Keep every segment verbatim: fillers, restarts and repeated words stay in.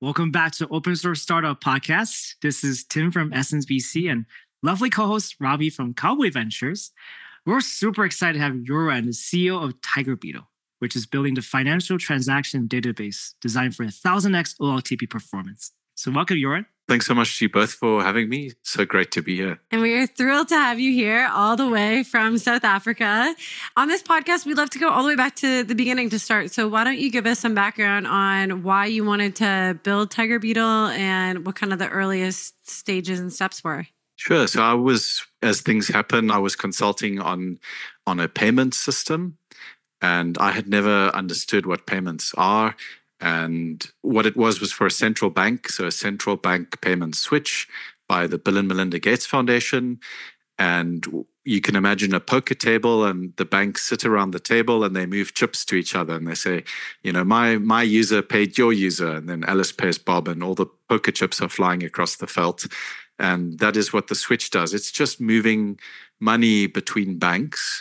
Welcome back to Open Source Startup Podcast. This is Tim from Essence V C and lovely co-host Robbie from Cowboy Ventures. We're super excited to have Joran, the C E O of Tiger Beetle, which is building the financial transaction database designed for one thousand x O L T P performance. So welcome, Joran. Thanks so much to you both for having me. So great to be here. And we are thrilled to have you here all the way from South Africa. On this podcast, we'd love to go all the way back to the beginning to start. So why don't you give us some background on why you wanted to build Tiger Beetle and what kind of the earliest stages and steps were? Sure. So I was, as things happen, I was consulting on, on a payment system, and I had never understood what payments are. And what it was was for a central bank, so a central bank payment switch by the Bill and Melinda Gates Foundation. And you can imagine a poker table, and the banks sit around the table and they move chips to each other. And they say, you know, my my user paid your user, and then Alice pays Bob, and all the poker chips are flying across the felt. And that is what the switch does. It's just moving money between banks,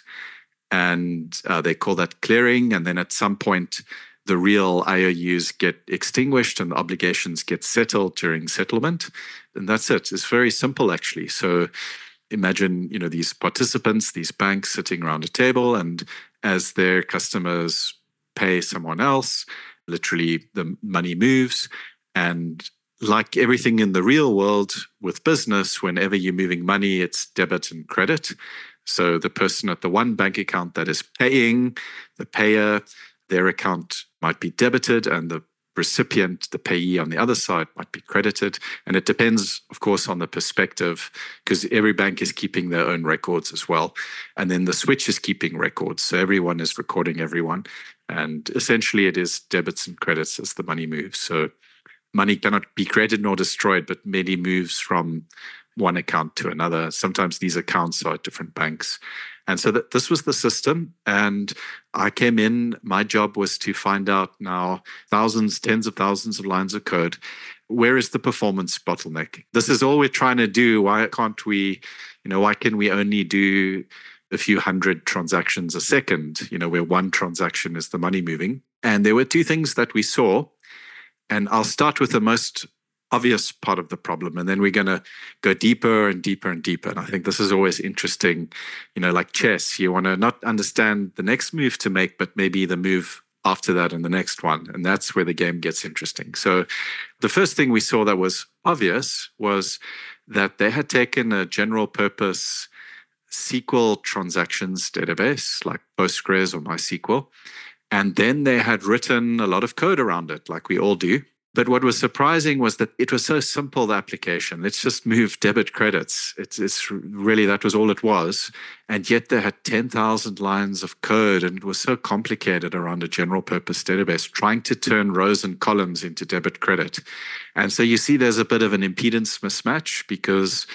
and uh, they call that clearing. And then at some point, the real I O Us get extinguished and the obligations get settled during settlement. And that's it. It's very simple, actually. So imagine, you know, these participants, these banks sitting around a table, and as their customers pay someone else, literally the money moves. And like everything in the real world with business, whenever you're moving money, it's debit and credit. So the person at the one bank account that is paying, the payer, their account might be debited, and the recipient, the payee on the other side, might be credited. And it depends, of course, on the perspective, because every bank is keeping their own records as well. And then the switch is keeping records. So everyone is recording everyone. And essentially it is debits and credits as the money moves. So money cannot be created nor destroyed, but merely moves from one account to another. Sometimes these accounts are at different banks. And so that this was the system. And I came in, my job was to find out now thousands, tens of thousands of lines of code. Where is the performance bottleneck? This is all we're trying to do. Why can't we, you know, why can we only do a few hundred transactions a second, you know, where one transaction is the money moving? And there were two things that we saw. And I'll start with the most obvious part of the problem, and then we're going to go deeper and deeper and deeper. And I think this is always interesting, you know, like chess. You want to not understand the next move to make, but maybe the move after that and the next one. And that's where the game gets interesting. So the first thing we saw that was obvious was that they had taken a general purpose S Q L transactions database like Postgres or MySQL, and then they had written a lot of code around it, like we all do. But what was surprising was that it was so simple, the application. Let's just move debit credits. It's, it's really, that was all it was. And yet they had ten thousand lines of code, and it was so complicated around a general purpose database, trying to turn rows and columns into debit credit. And so you see there's a bit of an impedance mismatch, because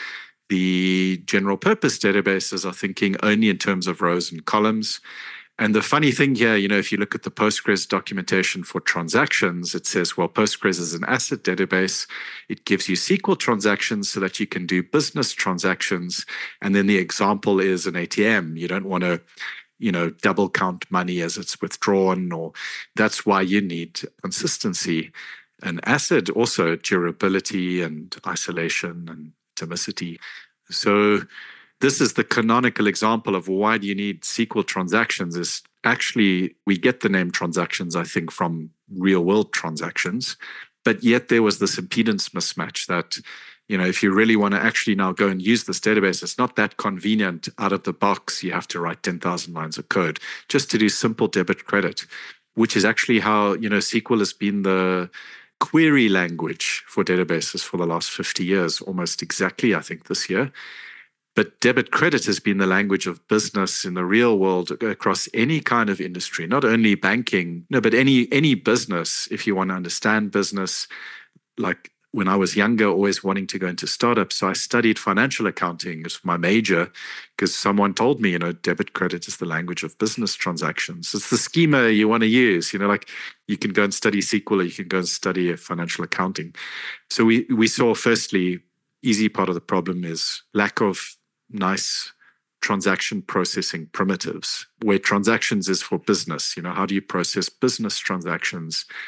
the general purpose databases are thinking only in terms of rows and columns. And the funny thing here, you know, if you look at the Postgres documentation for transactions, it says, well, Postgres is an asset database. It gives you S Q L transactions so that you can do business transactions. And then the example is an A T M. You don't want to, you know, double count money as it's withdrawn, or that's why you need consistency. An asset also durability and isolation and atomicity. So this is the canonical example of why do you need S Q L transactions. Is actually, we get the name transactions, I think, from real world transactions, but yet there was this impedance mismatch that, you know, if you really want to actually now go and use this database, it's not that convenient out of the box. You have to write ten thousand lines of code just to do simple debit credit, which is actually how, you know, S Q L has been the query language for databases for the last fifty years, almost exactly, I think, this year. But debit credit has been the language of business in the real world across any kind of industry, not only banking, no, but any any business. If you want to understand business, like when I was younger, always wanting to go into startups. So I studied financial accounting as my major, because someone told me, you know, debit credit is the language of business transactions. It's the schema you want to use, you know, like you can go and study S Q L, or you can go and study financial accounting. So we we saw, firstly, easy part of the problem is lack of nice transaction processing primitives, where transactions is for business. You know, how do you process business transactions?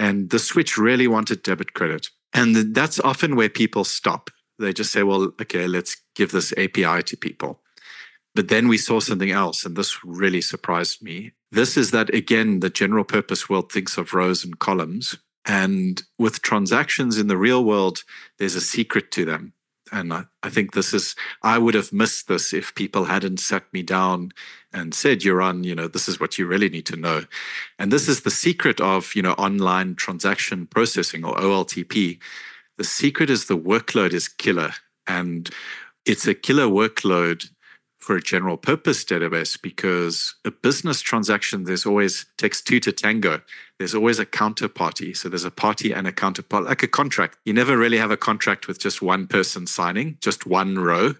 And the switch really wanted debit credit. And that's often where people stop. They just say, well, okay, let's give this A P I to people. But then we saw something else, and this really surprised me. This is that, again, the general purpose world thinks of rows and columns. And with transactions in the real world, there's a secret to them. And I, I think this is, I would have missed this if people hadn't sat me down and said, Yaron, you know, this is what you really need to know. And this is the secret of, you know, online transaction processing, or O L T P. The secret is the workload is killer. And it's a killer workload for a general purpose database, because a business transaction, there's always takes two to tango. There's always a counterparty. So there's a party and a counterpart, like a contract. You never really have a contract with just one person signing, just one row.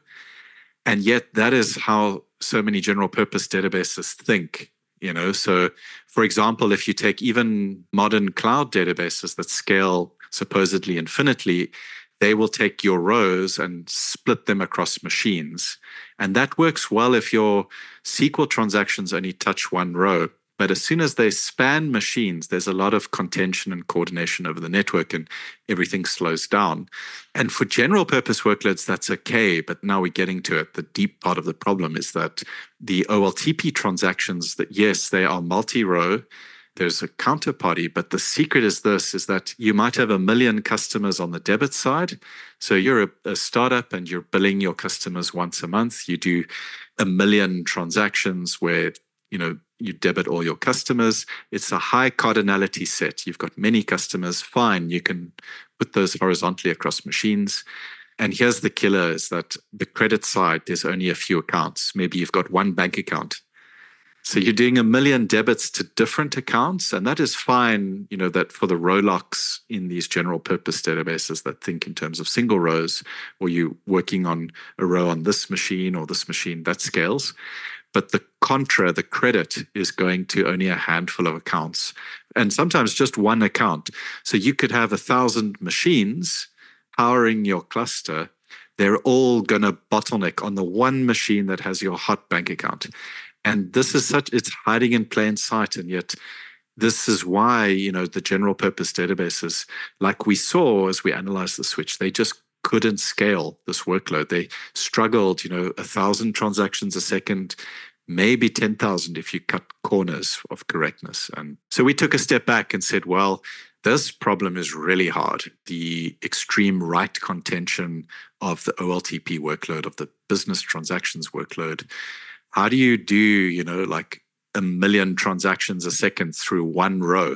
And yet that is how so many general purpose databases think. You know, so for example, if you take even modern cloud databases that scale supposedly infinitely, they will take your rows and split them across machines. And that works well if your S Q L transactions only touch one row. But as soon as they span machines, there's a lot of contention and coordination over the network, and everything slows down. And for general purpose workloads, that's okay. But now we're getting to it. The deep part of the problem is that the O L T P transactions, that yes, they are multi-row, there's a counterparty, but the secret is this, is that you might have a million customers on the debit side. So you're a, a startup and you're billing your customers once a month. You do a million transactions where, you know, you debit all your customers. It's a high cardinality set. You've got many customers, fine. You can put those horizontally across machines. And here's the killer, is that the credit side, there's only a few accounts. Maybe you've got one bank account. So you're doing a million debits to different accounts, and that is fine, you know, that for the row locks in these general purpose databases that think in terms of single rows, or you working on a row on this machine or this machine, that scales. But the contra, the credit, is going to only a handful of accounts, and sometimes just one account. So you could have a thousand machines powering your cluster. They're all going to bottleneck on the one machine that has your hot bank account. And this is such, it's hiding in plain sight. And yet this is why, you know, the general purpose databases, like we saw as we analyzed the switch, they just couldn't scale this workload. They struggled, you know, a thousand transactions a second, maybe ten thousand if you cut corners of correctness. And so we took a step back and said, well, this problem is really hard. The extreme right contention of the O L T P workload, of the business transactions workload. How do you do, you know, like a million transactions a second through one row?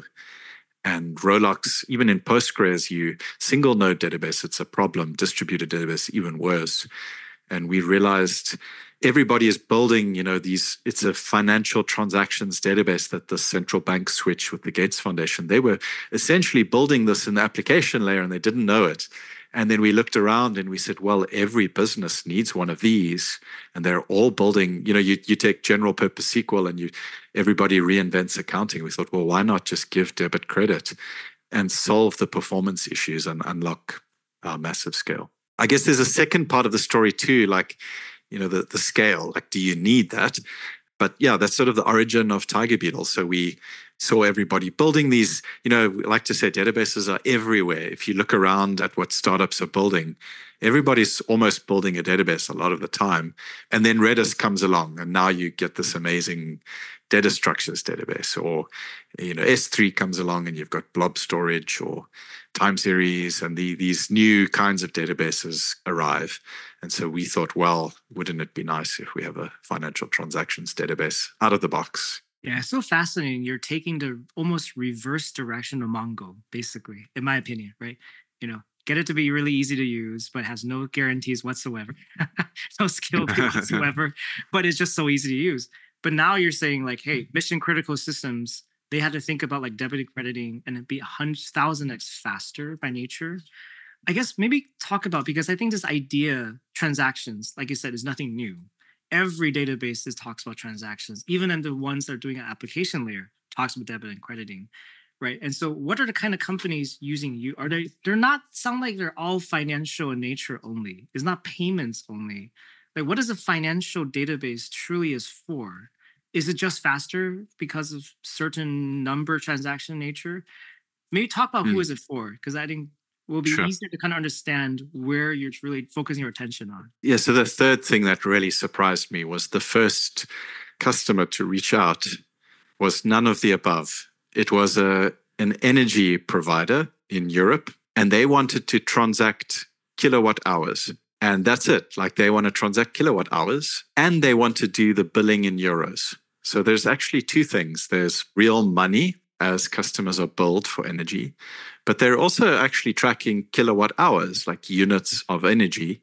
And Rolocks, even in Postgres, you single node database, it's a problem. Distributed database, even worse. And we realized everybody is building, you know, these, it's a financial transactions database that the central bank switch with the Gates Foundation. They were essentially building this in the application layer and they didn't know it. And then we looked around and we said, well, every business needs one of these. And they're all building, you know, you, you take general purpose S Q L and you everybody reinvents accounting. We thought, well, why not just give debit credit and solve the performance issues and unlock our massive scale? I guess there's a second part of the story too, like, you know, the, the scale, like, do you need that? But yeah, that's sort of the origin of Tiger Beetle. So we saw everybody building these, you know, we like to say databases are everywhere. If you look around at what startups are building, everybody's almost building a database a lot of the time. And then Redis comes along and now you get this amazing data structures database, or, you know, S three comes along and you've got blob storage or time series, and the, these new kinds of databases arrive. And so we thought, well, wouldn't it be nice if we have a financial transactions database out of the box? Yeah, it's so fascinating. You're taking the almost reverse direction of Mongo, basically, in my opinion, right? You know, get it to be really easy to use, but has no guarantees whatsoever, no skill whatsoever, but it's just so easy to use. But now you're saying like, hey, mission critical systems, they had to think about like debit crediting and it'd be a hundred thousand X faster by nature. I guess maybe talk about, because I think this idea, transactions, like you said, is nothing new. Every database is talks about transactions, even in the ones that are doing an application layer, talks about debit and crediting, right? And so what are the kind of companies using you? Are they, they're not, sound like they're all financial in nature only. It's not payments only. Like, what is a financial database truly is for? Is it just faster because of certain number transaction nature? maybe talk about who Mm. is it for? Because I think it will be Sure. easier to kind of understand where you're really focusing your attention on. Yeah, so the third thing that really surprised me was the first customer to reach out was none of the above. It was a an energy provider in Europe, and they wanted to transact kilowatt hours. And that's it. Like they want to transact kilowatt hours and they want to do the billing in euros. So there's actually two things. There's real money as customers are billed for energy, but they're also actually tracking kilowatt hours, like units of energy.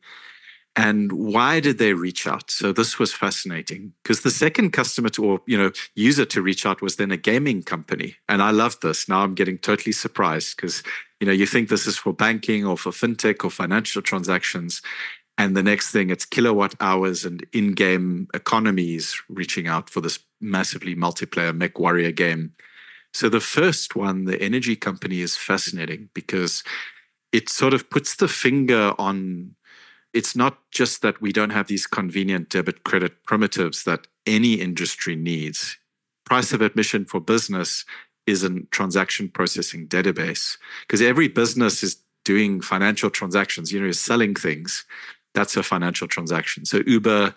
And why did they reach out? So this was fascinating because the second customer to, or you know, user to reach out was then a gaming company. And I love this. Now I'm getting totally surprised because, you know, you think this is for banking or for fintech or financial transactions. And the next thing, it's kilowatt hours and in-game economies reaching out for this massively multiplayer Mech Warrior game. So the first one, the energy company, is fascinating because it sort of puts the finger on. It's not just that we don't have these convenient debit credit primitives that any industry needs. Price of admission for business is a transaction processing database because every business is doing financial transactions, you know, is selling things. That's a financial transaction. So Uber,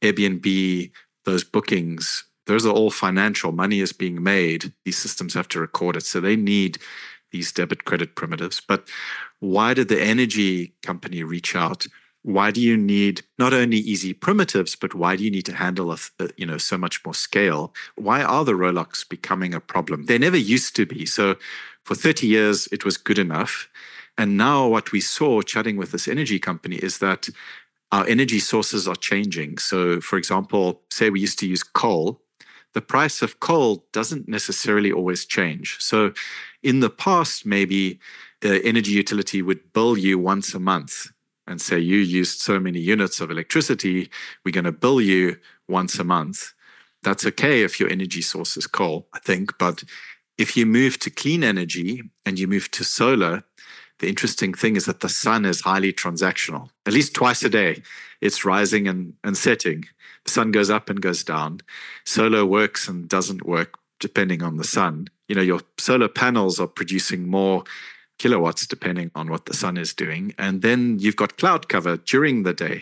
Airbnb, those bookings, those are all financial. Money is being made. These systems have to record it. So they need these debit credit primitives. But why did the energy company reach out? Why do you need not only easy primitives, but why do you need to handle a, you know, so much more scale? Why are the Rolocks becoming a problem? They never used to be. So for thirty years, it was good enough. And now what we saw chatting with this energy company is that our energy sources are changing. So for example, say we used to use coal. The price of coal doesn't necessarily always change. So in the past, maybe the energy utility would bill you once a month and say, you used so many units of electricity, we're going to bill you once a month. That's okay if your energy source is coal, I think. But if you move to clean energy and you move to solar, the interesting thing is that the sun is highly transactional. At least twice a day, it's rising and, and setting. The sun goes up and goes down. Solar works and doesn't work depending on the sun. You know, your solar panels are producing more kilowatts depending on what the sun is doing. And then you've got cloud cover during the day.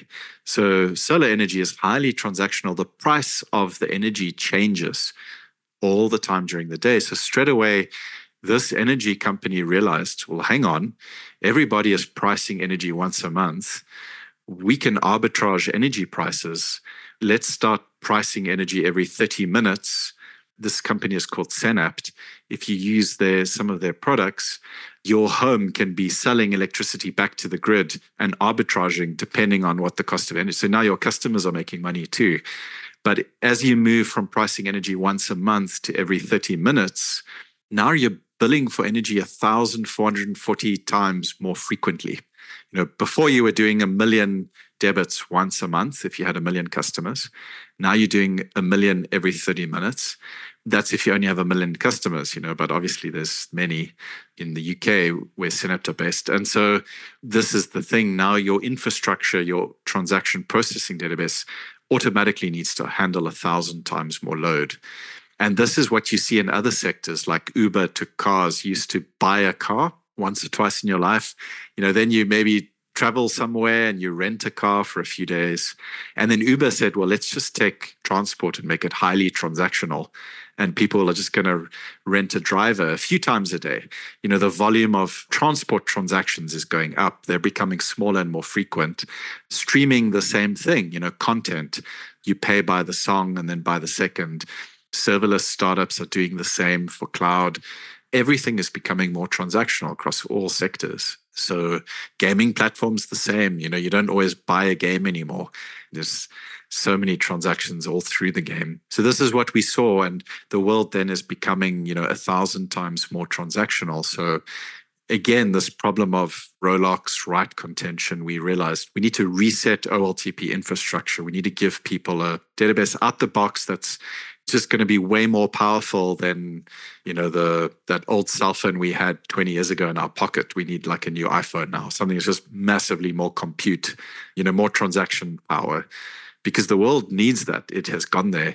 So solar energy is highly transactional. The price of the energy changes all the time during the day. So straight away, this energy company realized, well, hang on, everybody is pricing energy once a month. We can arbitrage energy prices. Let's start pricing energy every thirty minutes. This company is called Senapt. If you use their some of their products, your home can be selling electricity back to the grid and arbitraging depending on what the cost of energy. So now your customers are making money too. But as you move from pricing energy once a month to every thirty minutes, now you're billing for energy one thousand four hundred forty times more frequently. You know, before you were doing a million debits once a month if you had a million customers. Now you're doing a million every thirty minutes. That's if you only have a million customers, you know, but obviously there's many in the U K where Senapt are based. And so this is the thing. Now your infrastructure, your transaction processing database automatically needs to handle a thousand times more load. And this is what you see in other sectors like Uber took cars. You used to buy a car once or twice in your life. You know, then you maybe travel somewhere and you rent a car for a few days. And then Uber said, well, let's just take transport and make it highly transactional. And people are just going to rent a driver a few times a day. You know, the volume of transport transactions is going up. They're becoming smaller and more frequent. Streaming, the same thing, you know, content. You pay by the song and then by the second. Serverless startups are doing the same for cloud. Everything is becoming more transactional across all sectors. So gaming platforms, the same. You know, you don't always buy a game anymore. There's so many transactions all through the game. So this is what we saw. And the world then is becoming, you know, a thousand times more transactional. So again, this problem of Rolocks, right contention, we realized we need to reset O L T P infrastructure. We need to give people a database out the box that's just going to be way more powerful than, you know, the that old cell phone we had twenty years ago in our pocket. We need like a new iPhone now, something that's just massively more compute, you know, more transaction power, because the world needs that. It has gone there.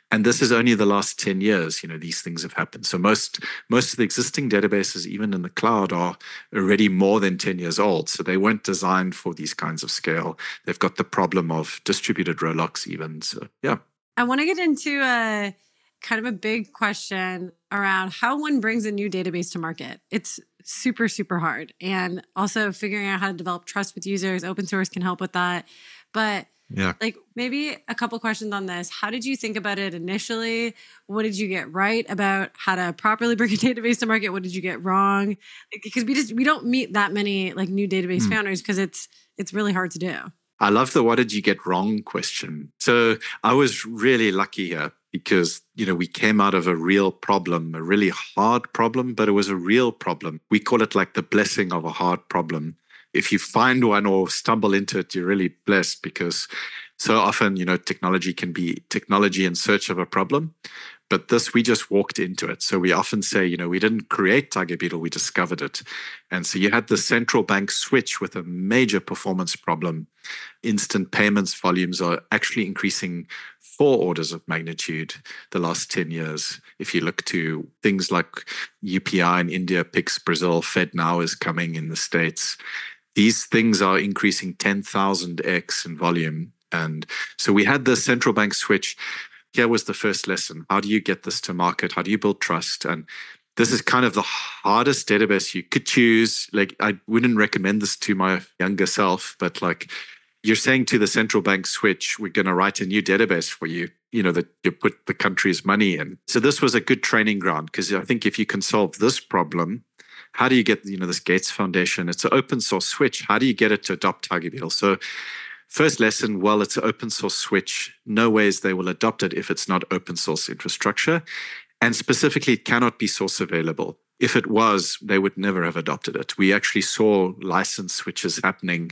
And this is only the last ten years, you know, these things have happened. So most most of the existing databases, even in the cloud, are already more than ten years old. So they weren't designed for these kinds of scale. They've got the problem of distributed row locks even. So yeah. I want to get into a kind of a big question around how one brings a new database to market. It's super, super hard. And also figuring out how to develop trust with users. Open source can help with that. But yeah, like maybe a couple questions on this. How did you think about it initially? What did you get right about how to properly bring a database to market? What did you get wrong? Like, because we just we don't meet that many like new database mm. founders because it's it's really hard to do. I love the what did you get wrong question. So I was really lucky here because, you know, we came out of a real problem, a really hard problem, but it was a real problem. We call it like the blessing of a hard problem. If you find one or stumble into it, you're really blessed because so often, you know, technology can be technology in search of a problem. But this, we just walked into it. So we often say, you know, we didn't create Tiger Beetle, we discovered it. And so you had the central bank switch with a major performance problem. Instant payments volumes are actually increasing four orders of magnitude the last ten years. If you look to things like U P I in India, Pix, Brazil, FedNow is coming in the States. These things are increasing ten thousand x in volume. And so we had the central bank switch. Here was the first lesson. How do you get this to market? How do you build trust? And this is kind of the hardest database you could choose. Like, I wouldn't recommend this to my younger self, but like you're saying to the central bank switch, we're going to write a new database for you, you know, that you put the country's money in. So this was a good training ground because I think if you can solve this problem, how do you get, you know, this Gates Foundation? It's an open source switch. How do you get it to adopt Tiger Beetle? So first lesson, well, it's an open source switch. No ways they will adopt it if it's not open source infrastructure. And specifically, it cannot be source available. If it was, they would never have adopted it. We actually saw license switches happening,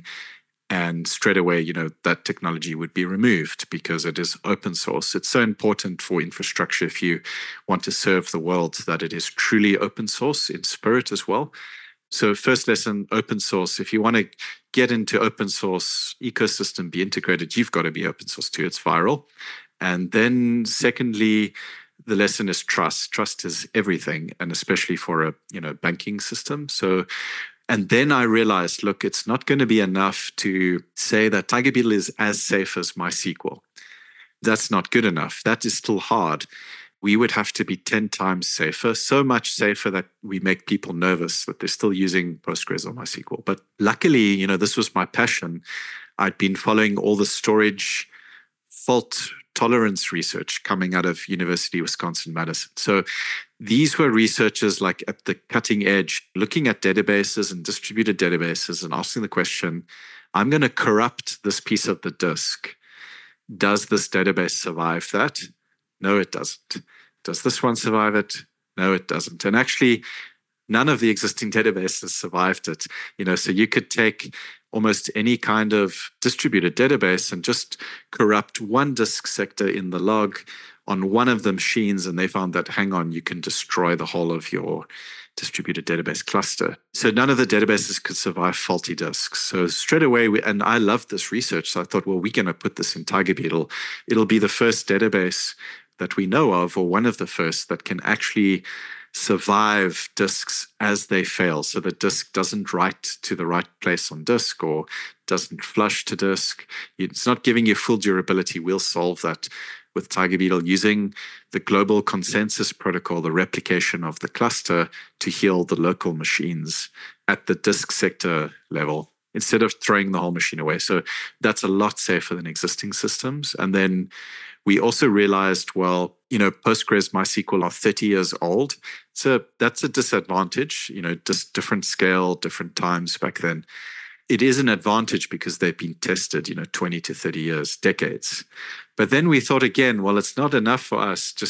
and straight away, you know, that technology would be removed because it is open source. It's so important for infrastructure if you want to serve the world that it is truly open source in spirit as well. So first lesson, open source. If you want to get into open source ecosystem, be integrated, you've got to be open source too. It's viral. And then secondly, the lesson is trust. Trust is everything, and especially for a, you know, banking system. So, and then I realized, look, it's not going to be enough to say that Tiger Beetle is as safe as MySQL. That's not good enough. That is still hard. We would have to be ten times safer, so much safer that we make people nervous that they're still using Postgres or MySQL. But luckily, you know, this was my passion. I'd been following all the storage fault tolerance research coming out of University of Wisconsin-Madison. So these were researchers like at the cutting edge, looking at databases and distributed databases and asking the question, I'm going to corrupt this piece of the disk. Does this database survive that? No, it doesn't. Does this one survive it? No, it doesn't. And actually, none of the existing databases survived it. You know, so you could take almost any kind of distributed database and just corrupt one disk sector in the log on one of the machines, and they found that, hang on, you can destroy the whole of your distributed database cluster. So none of the databases could survive faulty disks. So straight away, we, and I loved this research, so I thought, well, we're going to put this in Tiger Beetle. It'll be the first database that we know of, or one of the first, that can actually survive disks as they fail. So the disk doesn't write to the right place on disk or doesn't flush to disk. It's not giving you full durability. We'll solve that with Tiger Beetle using the global consensus protocol, the replication of the cluster, to heal the local machines at the disk sector level, instead of throwing the whole machine away. So that's a lot safer than existing systems. And then we also realized, well, you know, Postgres, MySQL are thirty years old. So that's a disadvantage, you know, just different scale, different times back then. It is an advantage because they've been tested, you know, twenty to thirty years, decades. But then we thought again, well, it's not enough for us just to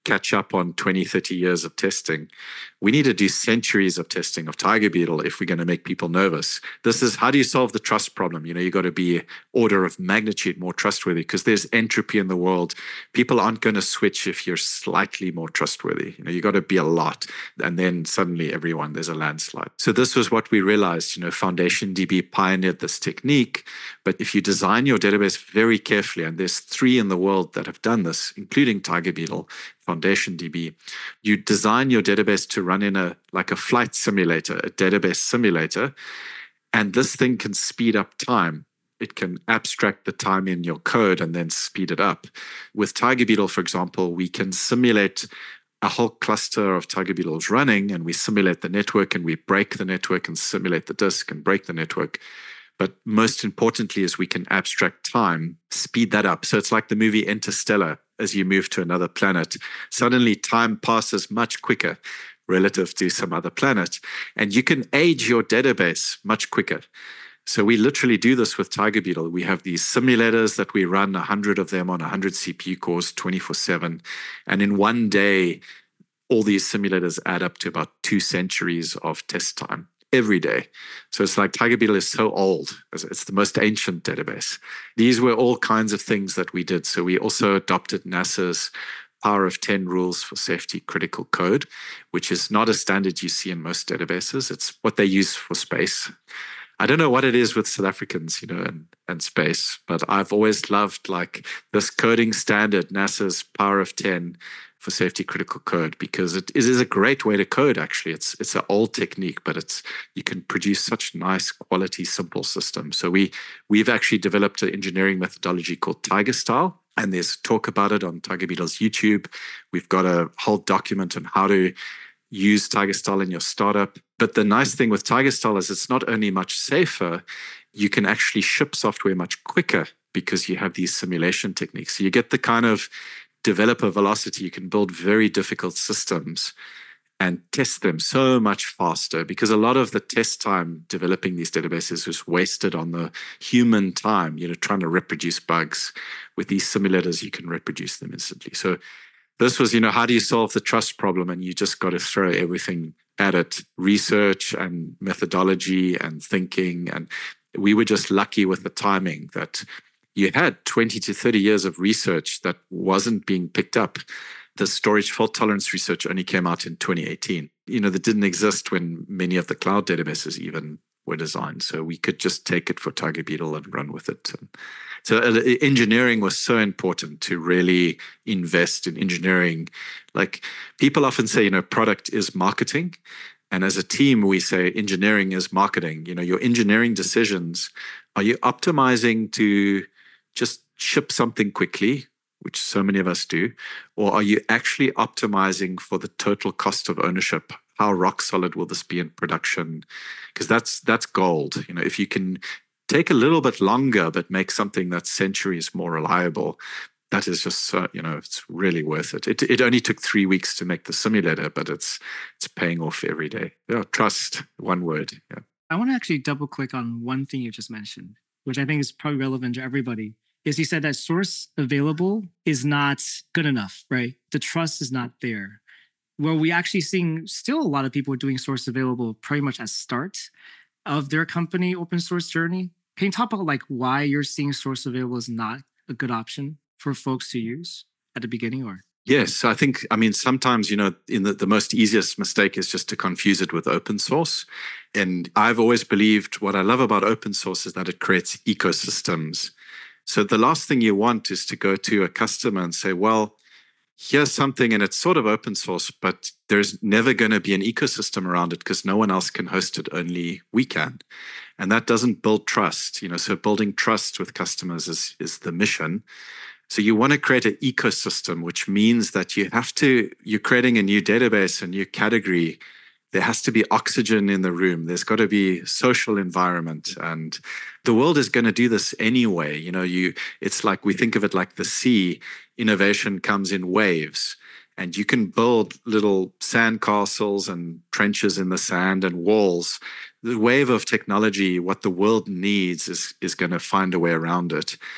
catch up on twenty, thirty years of testing. We need to do centuries of testing of Tiger Beetle if we're going to make people nervous. This is how do you solve the trust problem? You know, you got to be order of magnitude more trustworthy because there's entropy in the world. People aren't going to switch if you're slightly more trustworthy. You know, you got to be a lot. And then suddenly everyone, there's a landslide. So this was what we realized, you know, FoundationDB pioneered this technique. But if you design your database very carefully, and there's three in the world that have done this, including Tiger Beetle, FoundationDB, you design your database to run in a like a flight simulator, a database simulator, and this thing can speed up time. It can abstract the time in your code and then speed it up. With Tiger Beetle, for example, we can simulate a whole cluster of Tiger Beetles running, and we simulate the network and we break the network and simulate the disk and break the network. But most importantly is we can abstract time, speed that up. So it's like the movie Interstellar. As you move to another planet, suddenly time passes much quicker relative to some other planet. And you can age your database much quicker. So we literally do this with Tiger Beetle. We have these simulators that we run, one hundred of them on one hundred C P U cores, twenty-four seven. And in one day, all these simulators add up to about two centuries of test time every day. So it's like Tiger Beetle is so old. It's the most ancient database. These were all kinds of things that we did. So we also adopted NASA's Power of ten rules for safety critical code, which is not a standard you see in most databases. It's what they use for space. I don't know what it is with South Africans, you know, and, and space, but I've always loved like this coding standard, NASA's Power of ten for safety critical code, because it, it is a great way to code. Actually, it's it's an old technique, but it's you can produce such nice quality, simple systems. So we we've actually developed an engineering methodology called Tiger Style, and there's talk about it on Tiger Beetle's YouTube. We've got a whole document on how to use Tiger Style in your startup. But the nice thing with Tiger Style is it's not only much safer, you can actually ship software much quicker because you have these simulation techniques. So you get the kind of developer velocity. You can build very difficult systems and test them so much faster, because a lot of the test time developing these databases was wasted on the human time, you know, trying to reproduce bugs. With these simulators, you can reproduce them instantly. So this was, you know, how do you solve the trust problem? And you just got to throw everything at it, research and methodology and thinking. And we were just lucky with the timing that you had twenty to thirty years of research that wasn't being picked up. The storage fault tolerance research only came out in twenty eighteen. You know, that didn't exist when many of the cloud databases even were designed. So we could just take it for Tiger Beetle and run with it. And so uh, engineering was so important to really invest in engineering. Like people often say, you know, product is marketing. And as a team, we say engineering is marketing. You know, your engineering decisions, are you optimizing to just ship something quickly, which so many of us do, or are you actually optimizing for the total cost of ownership? How rock solid will this be in production? Because that's that's gold. You know, if you can take a little bit longer but make something that's centuries more reliable, that is just uh, you know, it's really worth it. It it only took three weeks to make the simulator, but it's it's paying off every day. Yeah, trust, one word. Yeah. I want to actually double click on one thing you just mentioned, which I think is probably relevant to everybody. Is you said that source available is not good enough, right? The trust is not there. Well, we actually seeing still a lot of people doing source available pretty much at start of their company open source journey. Can you talk about like why you're seeing source available is not a good option for folks to use at the beginning? Or yes, I think, I mean, sometimes, you know, in the, the most easiest mistake is just to confuse it with open source. And I've always believed what I love about open source is that it creates ecosystems. So the last thing you want is to go to a customer and say, well, here's something and it's sort of open source, but there's never going to be an ecosystem around it because no one else can host it, only we can. And that doesn't build trust. You know, so building trust with customers is, is the mission. So you want to create an ecosystem, which means that you have to, you're creating a new database, a new category. There has to be oxygen in the room. There's got to be social environment. And the world is going to do this anyway. You know, you it's like we think of it like the sea. Innovation comes in waves. And you can build little sand castles and trenches in the sand and walls. The wave of technology, what the world needs is, is going to find a way around it.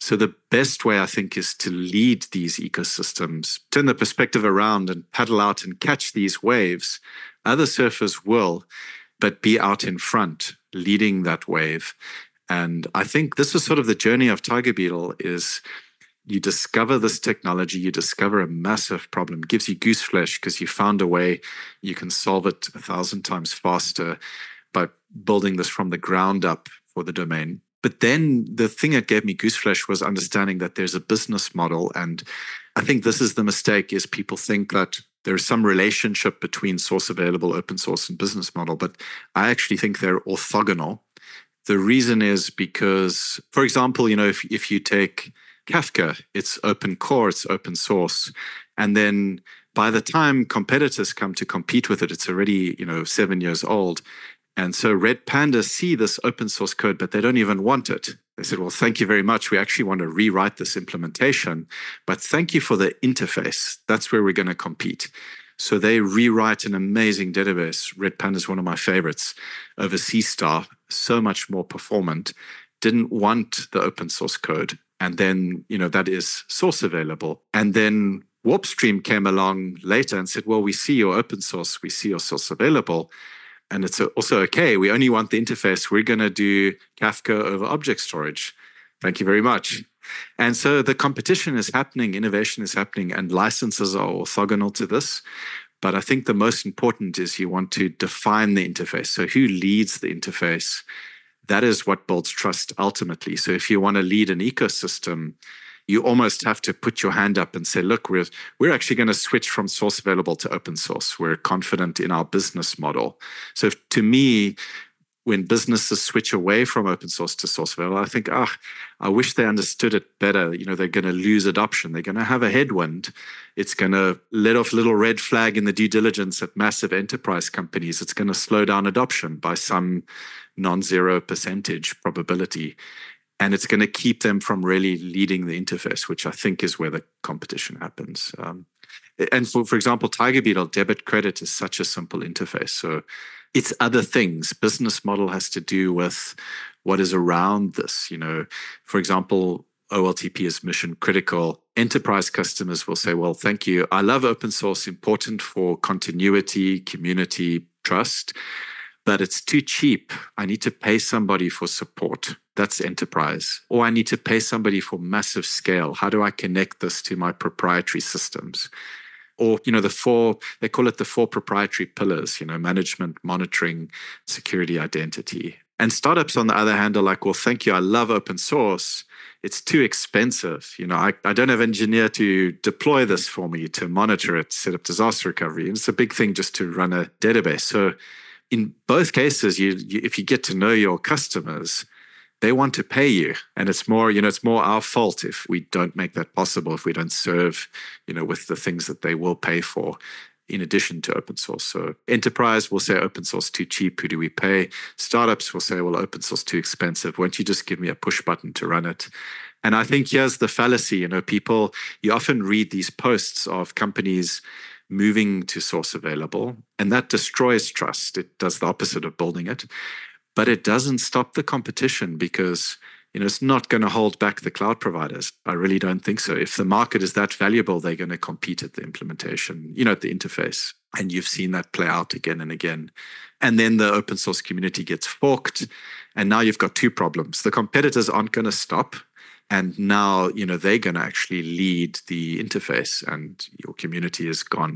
So the best way, I think, is to lead these ecosystems, turn the perspective around and paddle out and catch these waves. Other surfers will, but be out in front, leading that wave. And I think this is sort of the journey of Tiger Beetle is you discover this technology, you discover a massive problem, it gives you goose flesh because you found a way you can solve it a thousand times faster by building this from the ground up for the domain. But then the thing that gave me goose flesh was understanding that there's a business model. And I think this is the mistake is people think that there's some relationship between source available, open source, and business model. But I actually think they're orthogonal. The reason is because, for example, you know, if, if you take Kafka, it's open core, it's open source. And then by the time competitors come to compete with it, it's already, you know, seven years old. And so Red Panda see this open source code, but they don't even want it. They said, well, thank you very much. We actually want to rewrite this implementation, but thank you for the interface. That's where we're going to compete. So they rewrite an amazing database. Red Panda is one of my favorites over C Star, so much more performant, didn't want the open source code. And then, you know, that is source available. And then Warpstream came along later and said, well, we see your open source, we see your source available. And it's also okay. We only want the interface. We're going to do Kafka over object storage. Thank you very much. And so the competition is happening, innovation is happening, and licenses are orthogonal to this. But I think the most important is you want to define the interface. So who leads the interface? That is what builds trust ultimately. So if you want to lead an ecosystem, you almost have to put your hand up and say, look, we're, we're actually going to switch from source available to open source. We're confident in our business model. So if, to me, when businesses switch away from open source to source available, I think, ah, I wish they understood it better. You know, they're going to lose adoption. They're going to have a headwind. It's going to let off a little red flag in the due diligence at massive enterprise companies. It's going to slow down adoption by some non-zero percentage probability. And it's going to keep them from really leading the interface, which I think is where the competition happens. Um, and for, for example, Tiger Beetle, debit credit is such a simple interface. So it's other things. Business model has to do with what is around this. You know, for example, O L T P is mission critical. Enterprise customers will say, well, thank you. I love open source, important for continuity, community, trust. But it's too cheap. I need to pay somebody for support. That's enterprise. Or I need to pay somebody for massive scale. How do I connect this to my proprietary systems? Or, you know, the four, they call it the four proprietary pillars, you know, management, monitoring, security, identity. And startups, on the other hand, are like, well, thank you. I love open source. It's too expensive. You know, I, I don't have an engineer to deploy this for me, to monitor it, set up disaster recovery. And it's a big thing just to run a database. So in both cases, you, you, if you get to know your customers, they want to pay you. And it's more, you know, it's more our fault if we don't make that possible, if we don't serve, you know, with the things that they will pay for in addition to open source. So enterprise will say open source too cheap. Who do we pay? Startups will say, well, open source too expensive. Won't you just give me a push button to run it? And I think here's the fallacy. You know, people, you often read these posts of companies moving to source available, and that destroys trust. It does the opposite of building it, but it doesn't stop the competition because, you know, it's not going to hold back the cloud providers. I really don't think so. If the market is that valuable, they're going to compete at the implementation, you know, at the interface. And you've seen that play out again and again. And then the open source community gets forked. And now you've got two problems. The competitors aren't going to stop. And now, you know, they're going to actually lead the interface and your community is gone.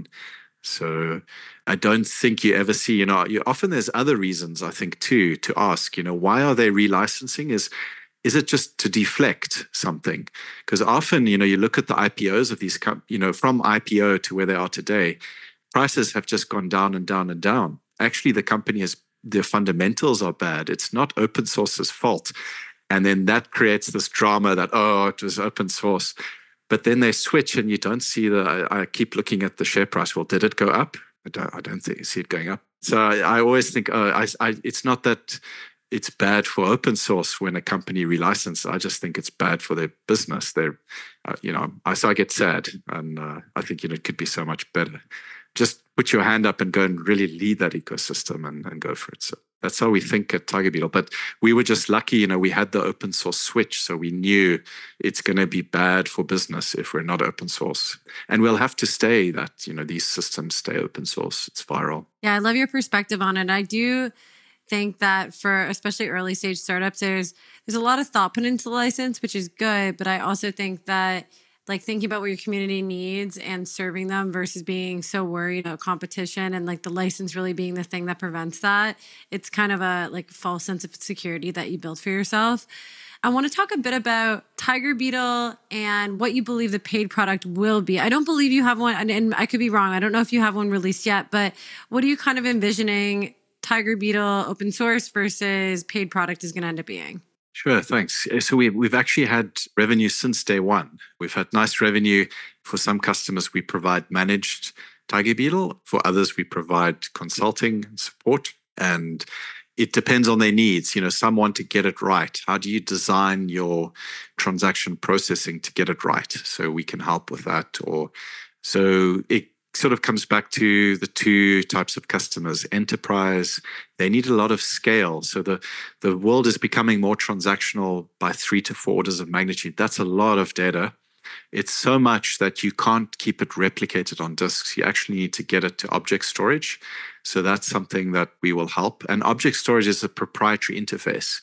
So I don't think you ever see, you know, you, often there's other reasons, I think, too, to ask, you know, why are they relicensing? Is is it just to deflect something? Because often, you know, you look at the I P Os of these, you know, from I P O to where they are today, prices have just gone down and down and down. Actually, the company has, their fundamentals are bad. It's not open source's fault. And then that creates this drama that, oh, it was open source. But then they switch and you don't see the, I, I keep looking at the share price. Well, did it go up? I don't, I don't think, see it going up. So I, I always think, oh, I, I, it's not that it's bad for open source when a company relicenses. I just think it's bad for their business. They're, uh, you know, I, so I get sad. And uh, I think, you know, it could be so much better. Just put your hand up and go and really lead that ecosystem and, and go for it. So That's how we think at Tiger Beetle. But we were just lucky, you know, we had the open source switch. So we knew it's going to be bad for business if we're not open source. And we'll have to stay that, you know, these systems stay open source. It's viral. Yeah, I love your perspective on it. I do think that for especially early stage startups, there's there's a lot of thought put into the license, which is good. But I also think that like thinking about what your community needs and serving them versus being so worried about competition and like the license really being the thing that prevents that. It's kind of a like false sense of security that you build for yourself. I want to talk a bit about Tiger Beetle and what you believe the paid product will be. I don't believe you have one, and, and I could be wrong. I don't know if you have one released yet, but what are you kind of envisioning Tiger Beetle open source versus paid product is going to end up being? Sure, thanks. So we, we've actually had revenue since day one. We've had nice revenue. For some customers, we provide managed Tiger Beetle. For others, we provide consulting and support. And it depends on their needs. You know, some want to get it right. How do you design your transaction processing to get it right? So we can help with that. Or so it sort of comes back to the two types of customers. Enterprise, they need a lot of scale. So the, the world is becoming more transactional by three to four orders of magnitude. That's a lot of data. It's so much that you can't keep it replicated on disks. You actually need to get it to object storage. So that's something that we will help. And object storage is a proprietary interface.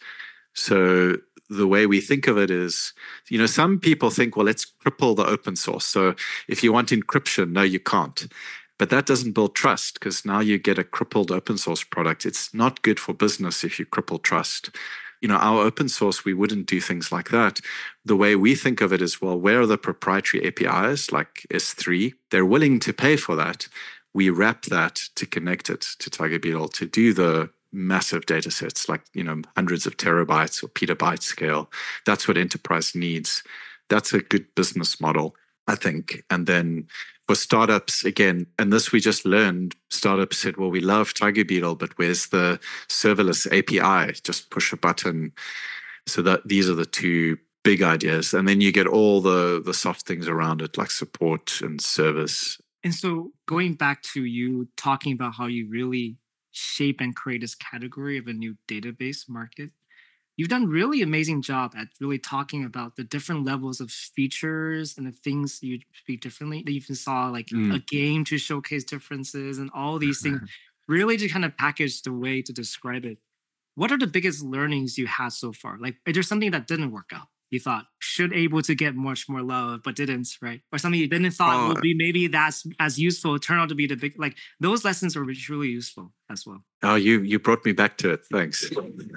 So the way we think of it is, you know, some people think, well, let's cripple the open source. So if you want encryption, no, you can't. But that doesn't build trust because now you get a crippled open source product. It's not good for business if you cripple trust. You know, our open source, we wouldn't do things like that. The way we think of it is, well, where are the proprietary A P Is like S three? They're willing to pay for that. We wrap that to connect it to Tiger Beetle to do the massive data sets, like, you know, hundreds of terabytes or petabyte scale. That's what enterprise needs. That's a good business model, I think. And then for startups, again, and this we just learned, startups said, well, we love Tiger Beetle, but where's the serverless A P I? Just push a button. So that these are the two big ideas. And then you get all the, the soft things around it, like support and service. And so going back to you talking about how you really shape and create this category of a new database market, you've done really amazing job at really talking about the different levels of features and the things you speak differently. That you even saw like Mm. a game to showcase differences and all these things, really to kind of package the way to describe it. What are the biggest learnings you had so far? Like, is there something that didn't work out? You thought should able to get much more love, but didn't, right? Or something you didn't thought Oh. would be maybe that's as useful, turned out to be the big, like those lessons were truly useful as well. Oh, you you brought me back to it. Thanks.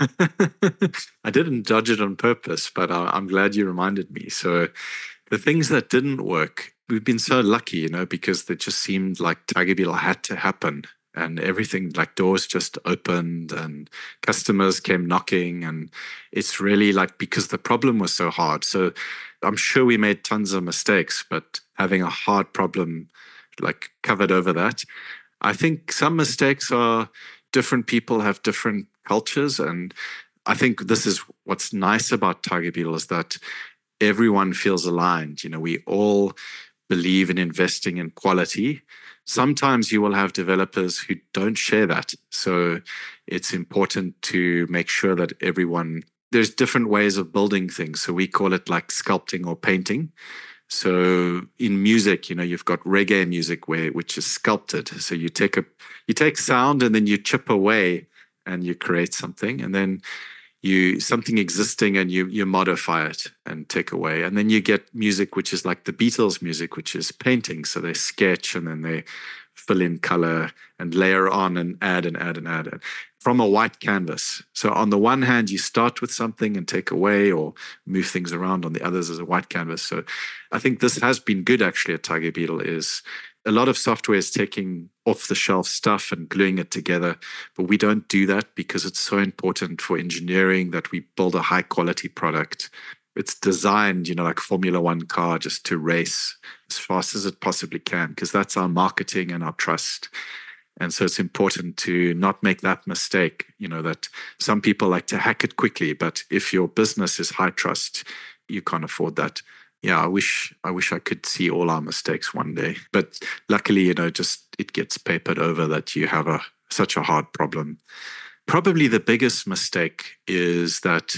I didn't judge it on purpose, but I, I'm glad you reminded me. So the things that didn't work, we've been so lucky, you know, because it just seemed like Tiger Beetle had to happen. And everything, like doors just opened and customers came knocking. And it's really like because the problem was so hard. So I'm sure we made tons of mistakes, but having a hard problem like covered over that. I think some mistakes are different people have different cultures. And I think this is what's nice about Tiger Beetle is that everyone feels aligned. You know, we all believe in investing in quality. Sometimes you will have developers who don't share that. So it's important to make sure that everyone, there's different ways of building things. So we call it like sculpting or painting. So in music, you know, you've got reggae music where which is sculpted. So you take a you take sound and then you chip away and you create something. And then you something existing and you you modify it and take away. And then you get music which is like the Beatles music, which is painting. So they sketch and then they fill in color and layer on and add and add and add from a white canvas. So on the one hand, you start with something and take away or move things around. On the others is a white canvas. So I think this has been good actually at Tiger Beetle is a lot of software is taking off-the-shelf stuff and gluing it together, but we don't do that because it's so important for engineering that we build a high-quality product. It's designed, you know, like Formula One car just to race as fast as it possibly can because that's our marketing and our trust. And so it's important to not make that mistake, you know, that some people like to hack it quickly, but if your business is high trust, you can't afford that. Yeah, I wish I wish I could see all our mistakes one day. But luckily, you know, just it gets papered over that you have a such a hard problem. Probably the biggest mistake is that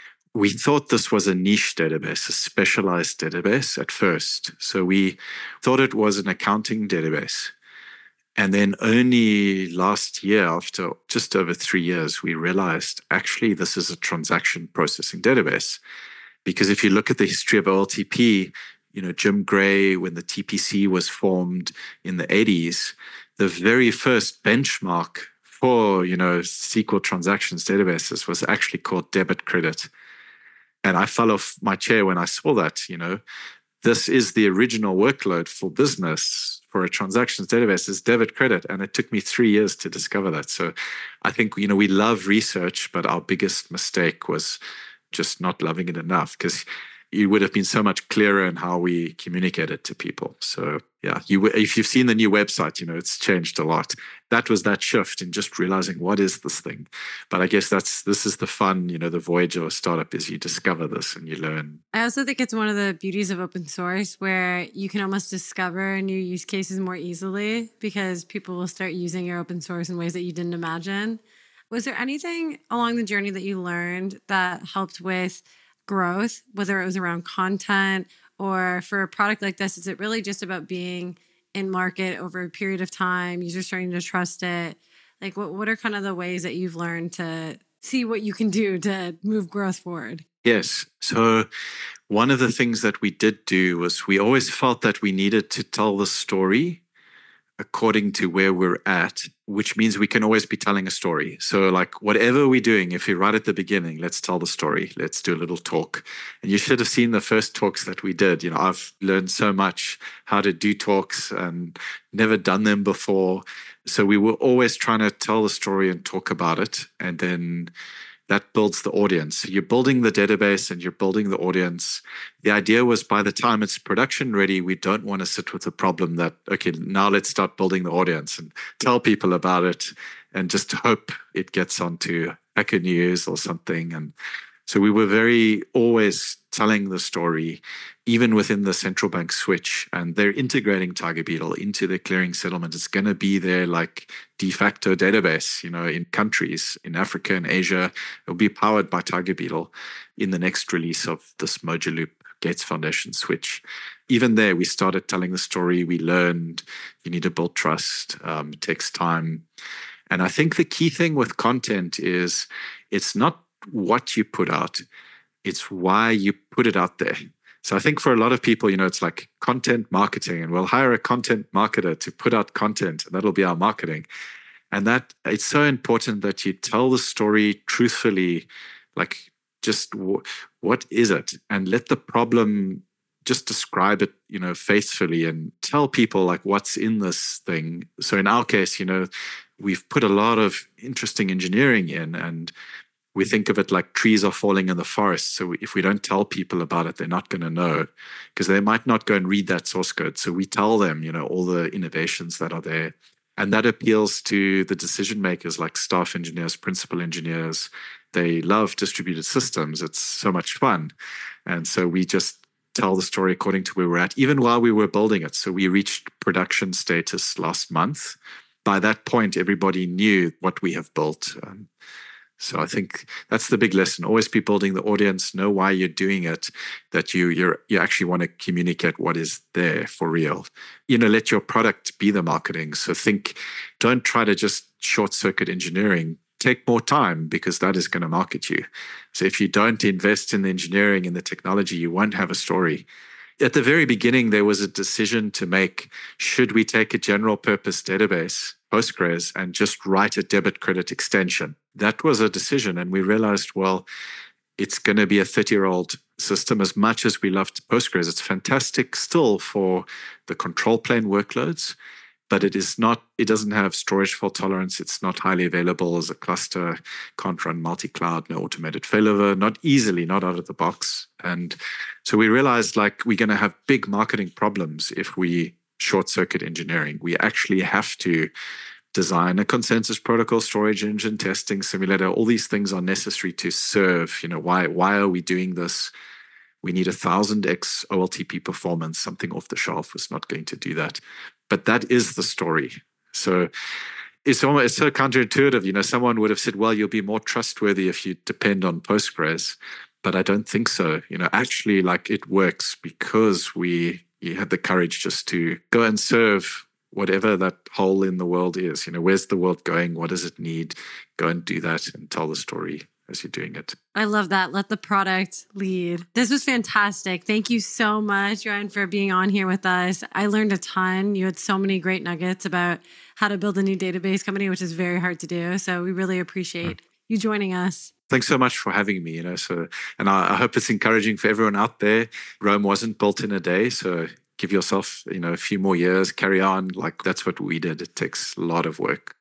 we thought this was a niche database, a specialized database at first. So we thought it was an accounting database. And then only last year, after just over three years, we realized actually this is a transaction processing database. Because if you look at the history of O L T P, you know, Jim Gray, when the T P C was formed in the eighties, the very first benchmark for, you know, S Q L transactions databases was actually called debit credit. And I fell off my chair when I saw that, you know. This is the original workload for business for a transactions database is debit credit. And it took me three years to discover that. So I think, you know, we love research, but our biggest mistake was just not loving it enough, because it would have been so much clearer in how we communicate it to people. So yeah, you if you've seen the new website, you know, it's changed a lot. That was that shift in just realizing what is this thing. But I guess that's this is the fun, you know, the voyage of a startup is you discover this and you learn. I also think it's one of the beauties of open source where you can almost discover new use cases more easily because people will start using your open source in ways that you didn't imagine. Was there anything along the journey that you learned that helped with growth, whether it was around content or for a product like this? Is it really just about being in market over a period of time, users starting to trust it? Like what, what are kind of the ways that you've learned to see what you can do to move growth forward? Yes. So one of the things that we did do was we always felt that we needed to tell the story according to where we're at, which means we can always be telling a story. So like whatever we're doing, if you're right at the beginning, let's tell the story. Let's do a little talk. And you should have seen the first talks that we did. You know, I've learned so much how to do talks and never done them before. So we were always trying to tell the story and talk about it. And then that builds the audience. So you're building the database and you're building the audience. The idea was by the time it's production ready, we don't want to sit with the problem that, okay, now let's start building the audience and tell people about it and just hope it gets onto Hacker News or something. And so we were very always telling the story, even within the central bank switch. And they're integrating Tiger Beetle into their clearing settlement. It's going to be their like de facto database, you know, in countries in Africa and Asia. It'll be powered by Tiger Beetle in the next release of this Mojaloop Gates Foundation switch. Even there, we started telling the story. We learned you need to build trust. Um, it takes time. And I think the key thing with content is it's not what you put out, it's why you put it out there. So I think for a lot of people, you know, it's like content marketing, and we'll hire a content marketer to put out content, and that'll be our marketing. And that it's so important that you tell the story truthfully, like just w- what is it, and let the problem just describe it, you know, faithfully, and tell people like what's in this thing. So in our case, you know, we've put a lot of interesting engineering in, and we think of it like trees are falling in the forest. So if we don't tell people about it, they're not going to know, because they might not go and read that source code. So we tell them, you know, all the innovations that are there. And that appeals to the decision makers like staff engineers, principal engineers. They love distributed systems. It's so much fun. And so we just tell the story according to where we're at, even while we were building it. So we reached production status last month. By that point, everybody knew what we have built. Um, So I think that's the big lesson. Always be building the audience, know why you're doing it, that you you're, you actually want to communicate what is there for real. You know, let your product be the marketing. So think, don't try to just short circuit engineering. Take more time, because that is going to market you. So if you don't invest in the engineering and the technology, you won't have a story. At the very beginning, there was a decision to make, should we take a general purpose database, Postgres, and just write a debit credit extension? That was a decision. And we realized, well, it's going to be a thirty-year-old system. As much as we loved Postgres, it's fantastic still for the control plane workloads, but it is not, it doesn't have storage fault tolerance. It's not highly available as a cluster, can't run multi-cloud, no automated failover, not easily, not out of the box. And so we realized like we're going to have big marketing problems if we short circuit engineering. We actually have to design a consensus protocol, storage engine, testing simulator. All these things are necessary to serve, you know, why, why are we doing this? We need a thousand X O L T P performance. Something off the shelf was not going to do that. But that is the story. So it's almost it's so counterintuitive. You know, someone would have said, well, you'll be more trustworthy if you depend on Postgres. But I don't think so. You know, actually, like it works because we you had the courage just to go and serve whatever that hole in the world is. You know, where's the world going? What does it need? Go and do that and tell the story as you're doing it. I love that. Let the product lead. This was fantastic. Thank you so much, Ryan, for being on here with us. I learned a ton. You had so many great nuggets about how to build a new database company, which is very hard to do. So we really appreciate mm. you joining us. Thanks so much for having me. You know, so and I, I hope it's encouraging for everyone out there. Rome wasn't built in a day, so give yourself, you know, a few more years, carry on. Like that's what we did. It takes a lot of work.